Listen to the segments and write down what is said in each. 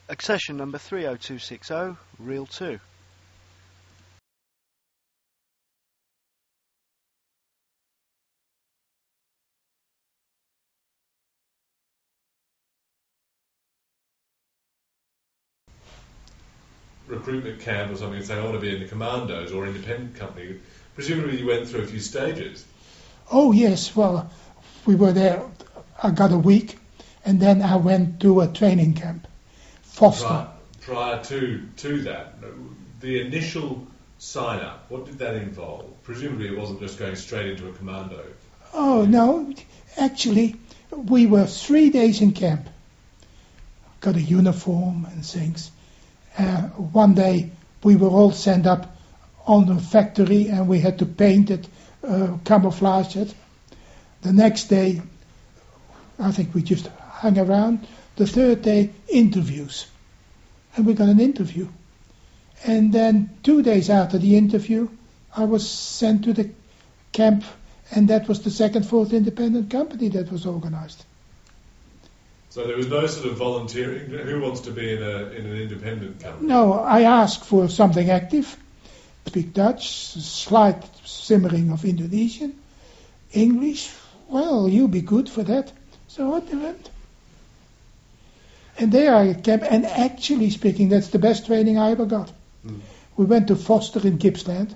Accession number 30260, reel 2. Recruitment camp or something and saying, I want to be in the commandos or independent company. Presumably you went through a few stages. Oh, yes. Well, we were there. I got a week, and then I went to a training camp, Foster. Prior to that, the initial sign-up, what did that involve? Presumably it wasn't just going straight into a commando. Oh, no. Actually, we were 3 days in camp. Got a uniform and things. One day we were all sent up on the factory and we had to paint it, camouflage it. The next day, I think we just hung around. The third day, interviews. And we got an interview. And then 2 days after the interview, I was sent to the camp, and that was the 2nd, 4th Independent Company that was organized. So there was no sort of volunteering? Who wants to be in an independent company? No, I asked for something active. Speak Dutch, slight simmering of Indonesian, English. Well, you'll be good for that. So I went. And there I kept, and actually speaking, that's the best training I ever got. We went to Foster in Gippsland.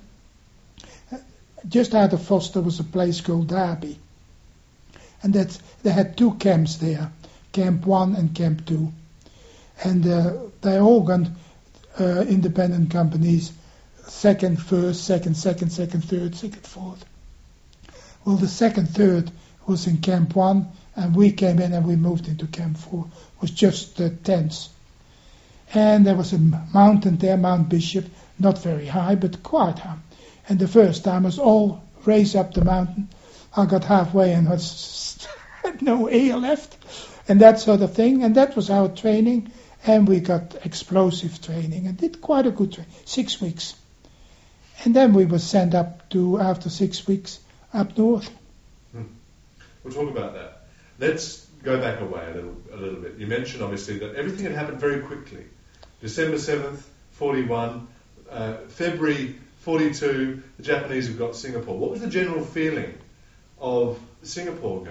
Just out of Foster was a place called Derby. And they had 2 camps there, Camp 1 and Camp 2. And they all got independent companies, 2nd, 1st, 2nd, 3rd, 2nd, 4th. Well, the 2nd, 3rd was in Camp 1, and we came in and we moved into Camp 4. It was just tents. And there was a mountain there, Mount Bishop, not very high, but quite high. And the first time was all race up the mountain. I got halfway and had no air left, and that sort of thing. And that was our training, and we got explosive training and did quite a good training, 6 weeks. And then we were sent up to, after 6 weeks, up north. We'll talk about that. Let's go back away a little bit. You mentioned, obviously, that everything had happened very quickly. December 7th, 41, February 42, the Japanese have got Singapore. What was the general feeling of Singapore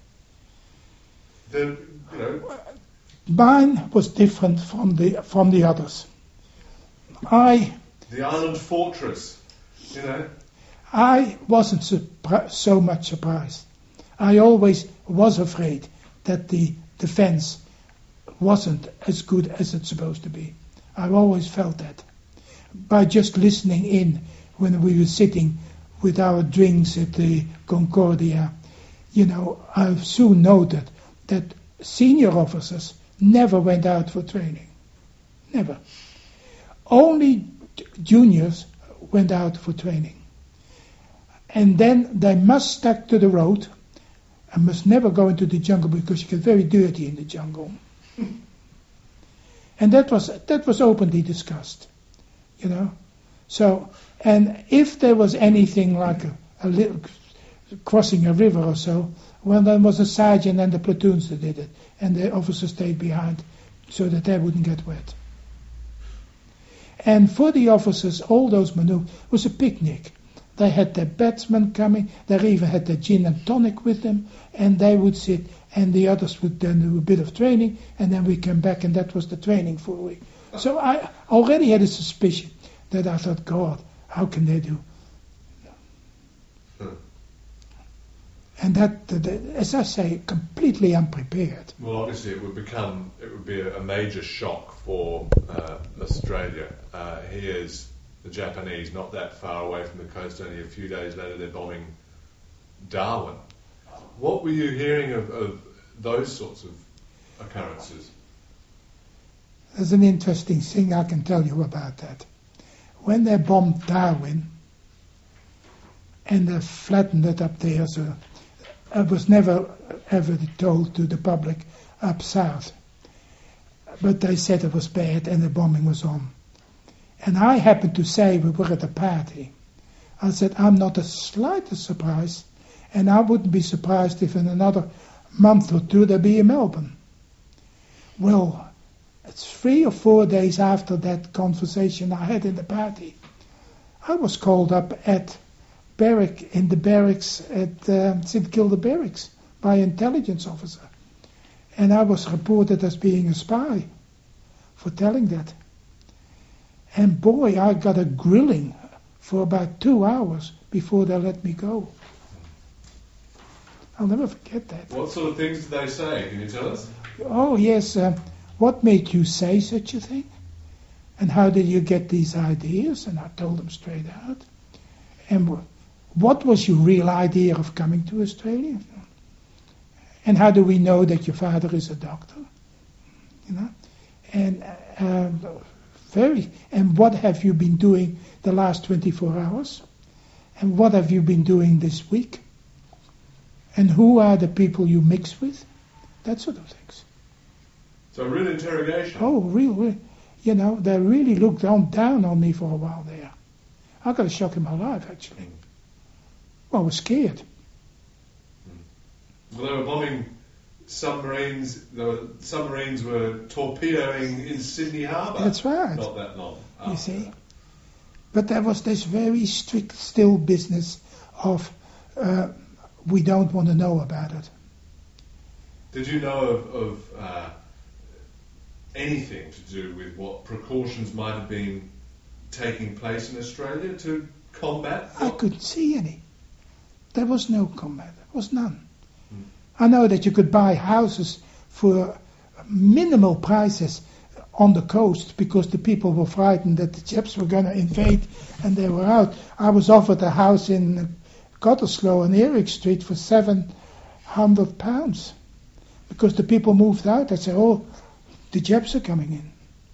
going? Mine was different from the others. The island fortress, I wasn't so much surprised. I always was afraid that the defense wasn't as good as it's supposed to be. I've always felt that. By just listening in when we were sitting with our drinks at the Concordia, I've soon noted that senior officers never went out for training. Never. Only juniors went out for training. And then they must stick to the road and must never go into the jungle because you get very dirty in the jungle. And that was openly discussed, So, and if there was anything like a little crossing a river or so, well, there was a sergeant and the platoons that did it, and the officers stayed behind so that they wouldn't get wet. And for the officers, all those maneuvers was a picnic. They had their batsmen coming, they even had their gin and tonic with them, and they would sit, and the others would then do a bit of training, and then we came back, and that was the training for a week. So I already had a suspicion that I thought, God, how can they do? And that, as I say, completely unprepared. Well, obviously it would be a major shock for Australia. Here's the Japanese not that far away from the coast, only a few days later they're bombing Darwin. What were you hearing of those sorts of occurrences? There's an interesting thing I can tell you about that. When they bombed Darwin and they flattened it up there, so it was never ever told to the public up south. But they said it was bad and the bombing was on. And I happened to say, we were at a party, I said, I'm not the slightest surprised, and I wouldn't be surprised if in another month or two they'll be in Melbourne. Well, It's 3 or 4 days after that conversation I had in the party, I was called up in the barracks at St Kilda Barracks by an intelligence officer. And I was reported as being a spy for telling that. And boy, I got a grilling for about 2 hours before they let me go. I'll never forget that. What sort of things did they say? Can you tell us? Oh, yes. What made you say such a thing? And how did you get these ideas? And I told them straight out. And what was your real idea of coming to Australia? And how do we know that your father is a doctor? You know? And and what have you been doing the last 24 hours? And what have you been doing this week? And who are the people you mix with? That sort of things. So a real interrogation. Oh, real. You know, they really looked down on me for a while there. I got a shock in my life, actually. Well, I was scared. Well, they were bombing submarines. Submarines were torpedoing in Sydney Harbour. That's right. Not that long after. You see. But there was this very strict still business of we don't want to know about it. Did you know of anything to do with what precautions might have been taking place in Australia to combat? I couldn't see any. There was no combat. There was none. I know that you could buy houses for minimal prices on the coast because the people were frightened that the Japs were going to invade and they were out. I was offered a house in Cottesloe on Eric Street for £700 because the people moved out. I said, oh, the Japs are coming in.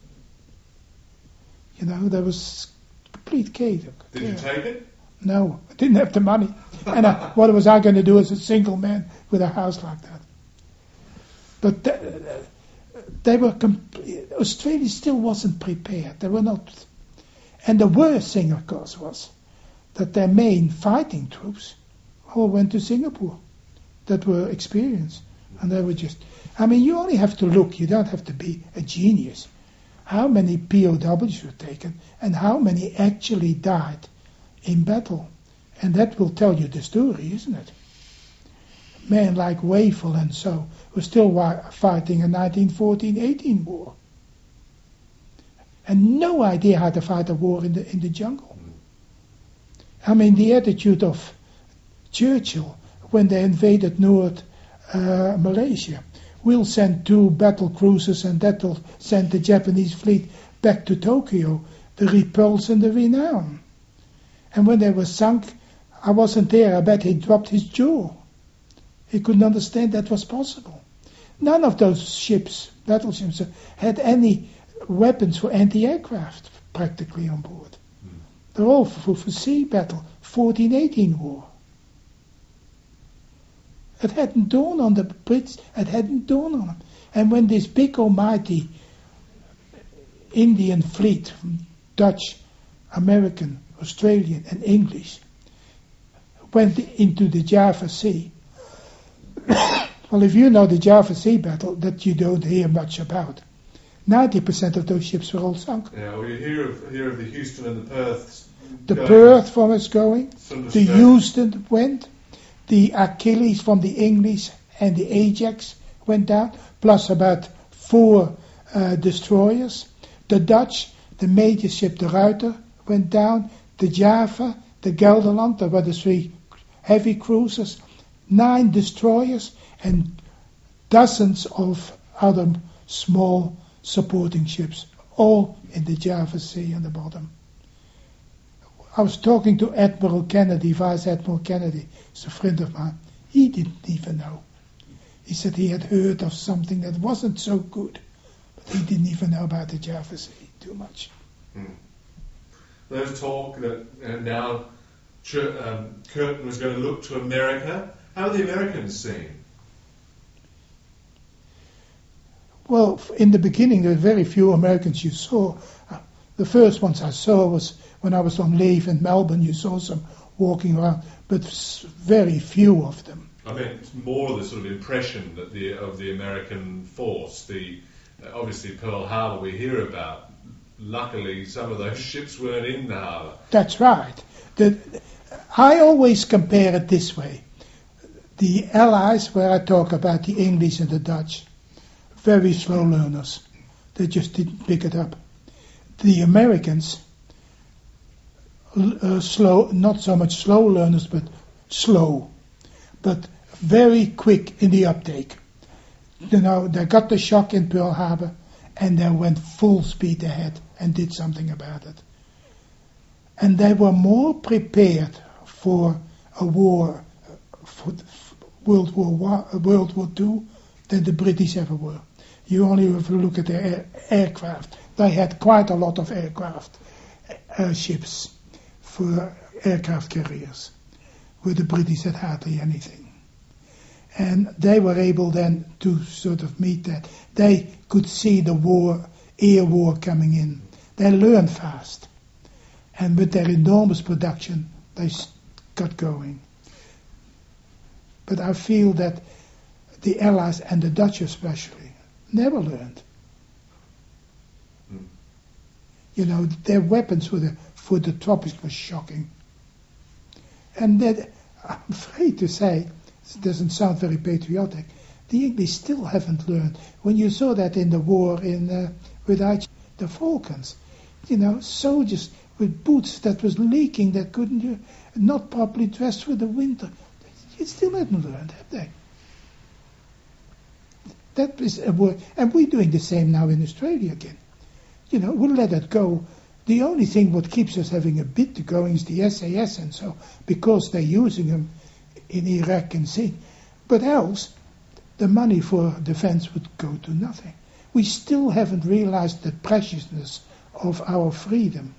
You know, there was complete chaos. Did you take it? No, I didn't have the money. And what was I going to do as a single man with a house like that? But they were Australia still wasn't prepared. They were not. And the worst thing, of course, was that their main fighting troops all went to Singapore that were experienced. And they were just... I mean, you only have to look. You don't have to be a genius. How many POWs were taken and how many actually died in battle. And that will tell you the story, isn't it? Men like Wavell and so were still fighting a 1914-18 war. And no idea how to fight a war in the jungle. I mean, the attitude of Churchill when they invaded North Malaysia. We'll send 2 battle cruisers and that'll send the Japanese fleet back to Tokyo, the Repulse and the Renown. And when they were sunk, I wasn't there. I bet he dropped his jaw. He couldn't understand that was possible. None of those ships, battleships, had any weapons for anti-aircraft practically on board. They're all for sea battle, 14-18 war. It hadn't dawned on the Brits, it hadn't dawned on them. And when this big almighty Indian fleet, Dutch, American, Australian and English, went into the Java Sea. Well, if you know the Java Sea battle, that you don't hear much about, 90% of those ships were all sunk. Yeah, well, you hear of the Houston and the Perth. The Perth was going, the Houston went, the Achilles from the English and the Ajax went down, plus about 4 destroyers. The Dutch, the major ship, the Ruiter, went down. The Java, the Gelderland, there were the 3 heavy cruisers, 9 destroyers, and dozens of other small supporting ships, all in the Java Sea on the bottom. I was talking to Admiral Kennedy, Vice Admiral Kennedy, he's a friend of mine. He didn't even know. He said he had heard of something that wasn't so good, but he didn't even know about the Java Sea too much. There's talk that now Curtin was going to look to America. How are the Americans seen? Well, in the beginning, there were very few Americans you saw. The first ones I saw was when I was on leave in Melbourne. You saw some walking around, but very few of them. I mean, it's more the sort of impression that of the American force, the obviously Pearl Harbor we hear about. Luckily, some of those ships weren't in the harbour. That's right. I always compare it this way. The Allies, where I talk about the English and the Dutch, very slow learners. They just didn't pick it up. The Americans, slow, not so much slow learners, but slow, but very quick in the uptake. You know, they got the shock in Pearl Harbor, and they went full speed ahead and did something about it. And they were more prepared for a war, for World War II, than the British ever were. You only have to look at their aircraft. They had quite a lot of aircraft, ships for aircraft carriers, where the British had hardly anything. And they were able then to sort of meet that. They could see the war, air war coming in. They learned fast. And with their enormous production, they got going. But I feel that the Allies, and the Dutch especially, never learned. You know, their weapons for the tropics were shocking. And that, I'm afraid to say, it doesn't sound very patriotic, the English still haven't learned. When you saw that in the war with the Falklands, you know, soldiers with boots that was leaking, that couldn't, not properly dressed for the winter, you still haven't learned, have they? That is a war, and we're doing the same now in Australia again. You know, we'll let it go. The only thing what keeps us having a bit to going is the SAS and so, because they're using them in Iraq and Syria. But else, the money for defense would go to nothing. We still haven't realized the preciousness of our freedom.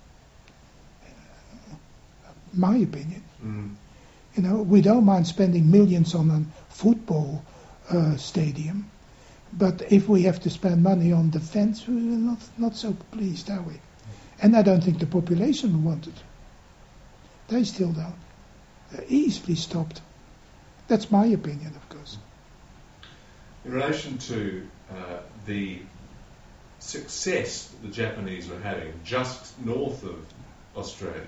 My opinion. You know, we don't mind spending millions on a football stadium, but if we have to spend money on defense, we're not so pleased, are we? And I don't think the population want it. They still don't. They're easily stopped. That's my opinion, of course. In relation to the success the Japanese were having just north of Australia,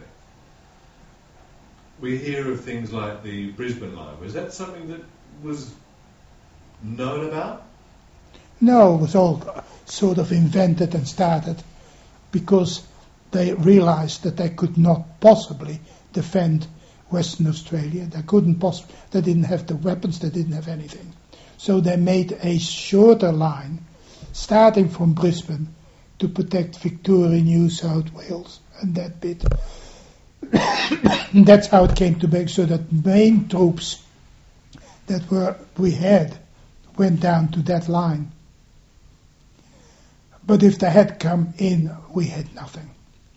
we hear of things like the Brisbane line. Was that something that was known about? No, it was all sort of invented and started because they realized that they could not possibly defend Western Australia. They didn't have the weapons, they didn't have anything. So they made a shorter line starting from Brisbane to protect Victoria, New South Wales and that bit. That's how it came to be, so that main troops that we had went down to that line. But if they had come in, we had nothing.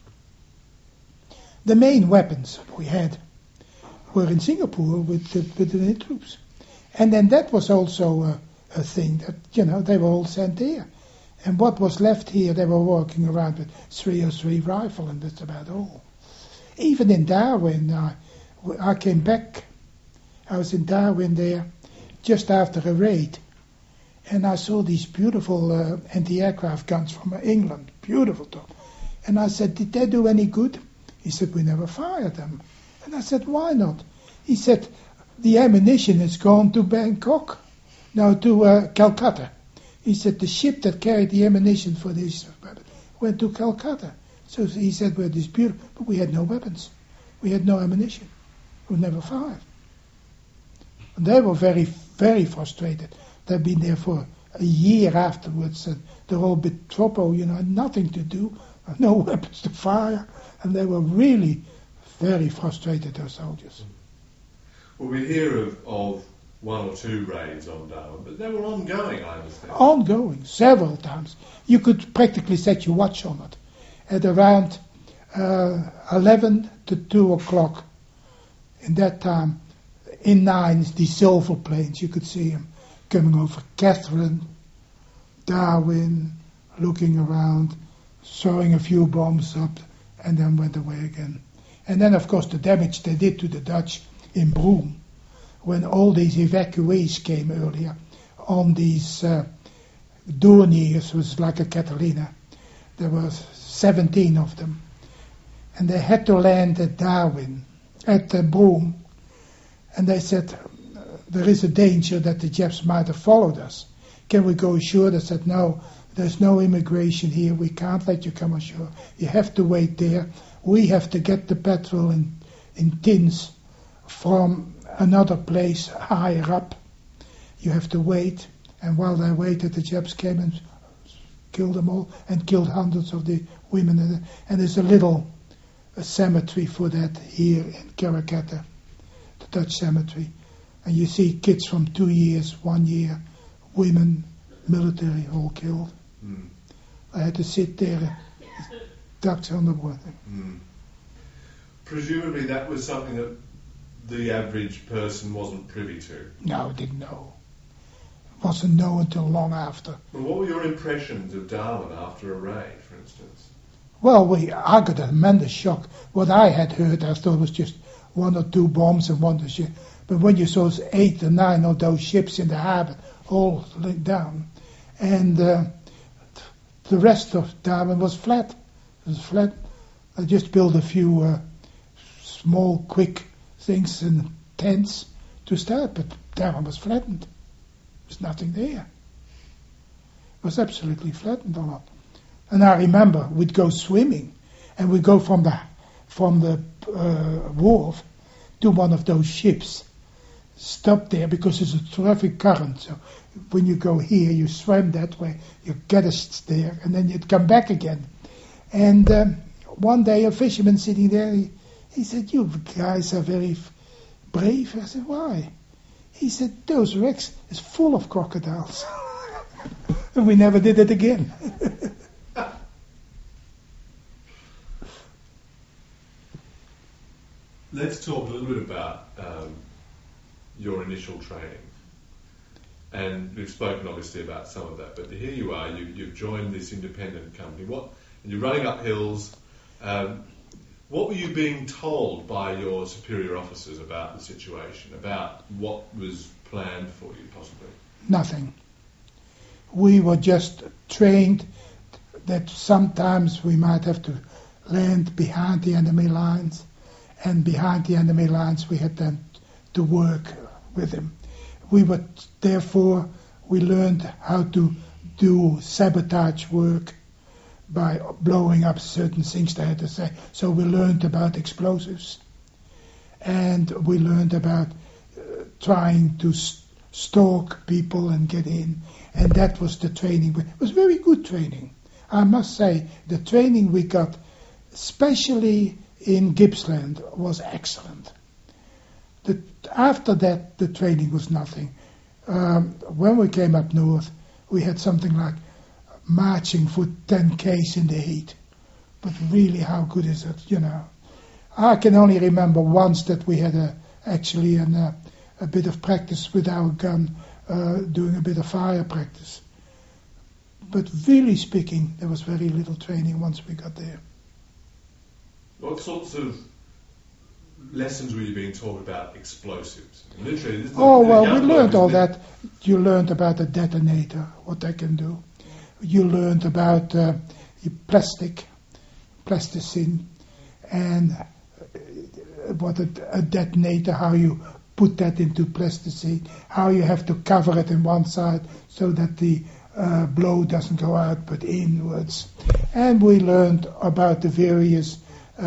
The main weapons we had were in Singapore with the troops. And then that was also a thing that, you know, they were all sent there. And what was left here, they were walking around with 303 rifle, and that's about all. Even in Darwin, I came back. I was in Darwin there just after a raid, and I saw these beautiful anti-aircraft guns from England, beautiful stuff. And I said, did they do any good? He said, we never fired them. And I said, why not? He said, the ammunition has gone to Bangkok, no, to Calcutta. He said, the ship that carried the ammunition for this went to Calcutta. So he said, we're this beautiful, but we had no weapons. We had no ammunition. We never fired. And they were very, very frustrated. They'd been there for a year afterwards, and they're all a bit troppo, you know, had nothing to do, no weapons to fire, and they were really very frustrated, those soldiers. Well, we hear of one or two raids on Darwin, but they were ongoing, I understand. Ongoing, several times. You could practically set your watch on it. At around 11 to 2 o'clock, in that time, in nines, these silver planes, you could see them coming over Catherine, Darwin, looking around, throwing a few bombs up, and then went away again. And then, of course, the damage they did to the Dutch in Broome, when all these evacuees came earlier on these Dorniers was like a Catalina. There were 17 of them. And they had to land at Darwin, at Broome. And they said, there is a danger that the Japs might have followed us. Can we go ashore? They said, no, there's no immigration here. We can't let you come ashore. You have to wait there. We have to get the petrol in tins from another place higher up. You have to wait. And while they waited, the Japs came and killed them all and killed hundreds of the women. And there's a cemetery for that here in Karrakatta, the Dutch cemetery. And you see kids from 2 years, 1 year, women, military, all killed. I had to sit there, ducks on the water. Presumably that was something that the average person wasn't privy to. No, didn't know. Wasn't known until long after. Well, what were your impressions of Darwin after a raid, for instance? Well, I got a tremendous shock. What I had heard, I thought it was just 1 or 2 bombs and 1 ship. But when you saw 8 or 9 of those ships in the harbour, all laid down, and the rest of Darwin was flat. It was flat. I just built a few small, quick things and tents to start, but Darwin was flattened. There's nothing there. It was absolutely flattened a lot. And I remember we'd go swimming, and we'd go from the wharf to one of those ships. Stop there because there's a terrific current. So when you go here, you swim that way, you get us there, and then you'd come back again. And one day a fisherman sitting there, he said, "You guys are very brave." I said, "Why?" He said, "Those wrecks is full of crocodiles." And we never did it again. Let's talk a little bit about your initial training. And we've spoken obviously about some of that, but here you are, you've joined this independent company. And you're running up hills. What were you being told by your superior officers about the situation, about what was planned for you possibly? Nothing. We were just trained that sometimes we might have to land behind the enemy lines, and behind the enemy lines we had then to work with them. Therefore we learned how to do sabotage work by blowing up certain things they had to say. So we learned about explosives, and we learned about trying to stalk people and get in, and that was the training. It was very good training. I must say, the training we got, especially in Gippsland, was excellent. After that, the training was nothing. When we came up north, we had something like marching for 10 k's in the heat. But really, how good is it, you know? I can only remember once that we had a bit of practice with our gun, doing a bit of fire practice. But really speaking, there was very little training once we got there. What sorts of lessons were you being taught about explosives? Literally, we learned all that. You learned about a detonator, what they can do. You learned about plasticine, and what a detonator, how you put that into plasticine, how you have to cover it in one side so that the blow doesn't go out but inwards. And we learned about the various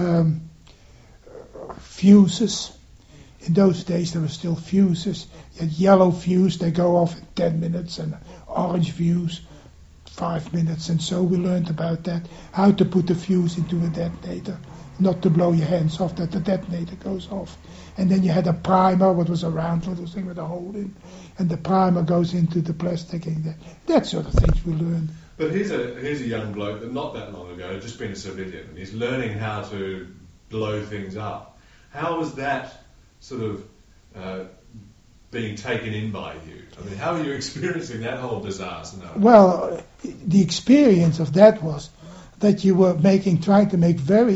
fuses. In those days there were still fuses. You had yellow fuse, they go off in 10 minutes, and orange fuse 5 minutes, and so we learned about that, how to put the fuse into a detonator, not to blow your hands off that the detonator goes off. And then you had a primer, what was a round little thing with a hole in, and the primer goes into the plastic, and that sort of things we learned. But here's a young bloke that not that long ago had just been a civilian, and he's learning how to blow things up. How was that sort of being taken in by you? I mean, how are you experiencing that whole disaster now? Well, the experience of that was that you were trying to make very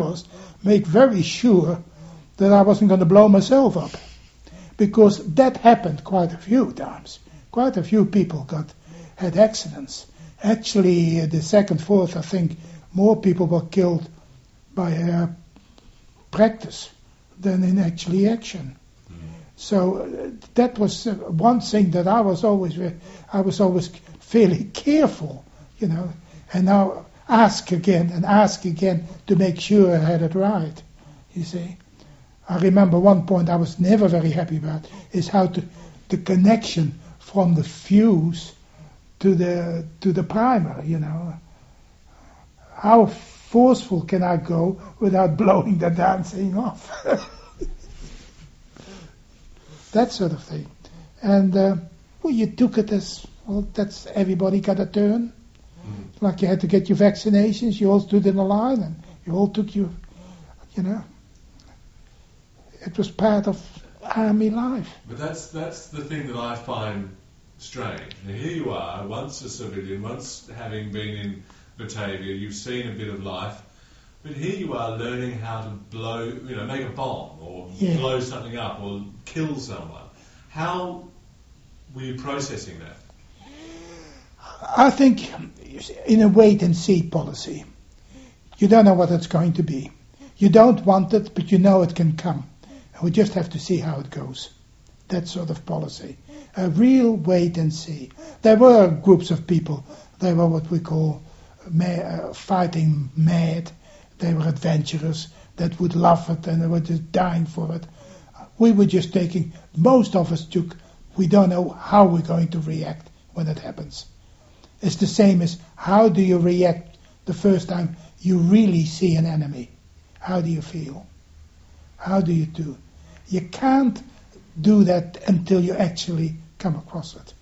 sure that I wasn't going to blow myself up, because that happened quite a few times. Quite a few people got had accidents. Actually, the Second, Fourth, I think, more people were killed by practice than in actually action. So that was one thing that I was always fairly careful, and now ask again to make sure I had it right. You see, I remember one point I was never very happy about is how the connection from the fuse to the primer. How forceful can I go without blowing the damn thing off? That sort of thing. And you took it as, that's everybody got a turn. Mm-hmm. Like you had to get your vaccinations, you all stood in a line and you all took your, it was part of army life. But that's the thing that I find strange. Now here you are, once a civilian, once having been in Batavia, you've seen a bit of life, but here you are learning how to blow, make a bomb or blow something up or kill someone. How were you processing that? I think in a wait-and-see policy. You don't know what it's going to be. You don't want it, but you know it can come. And we just have to see how it goes. That sort of policy. A real wait-and-see. There were groups of people. They were what we call fighting mad. They were adventurers that would love it and they were just dying for it. We were just most of us we don't know how we're going to react when it happens. It's the same as how do you react the first time you really see an enemy? How do you feel? How do you do? You can't do that until you actually come across it.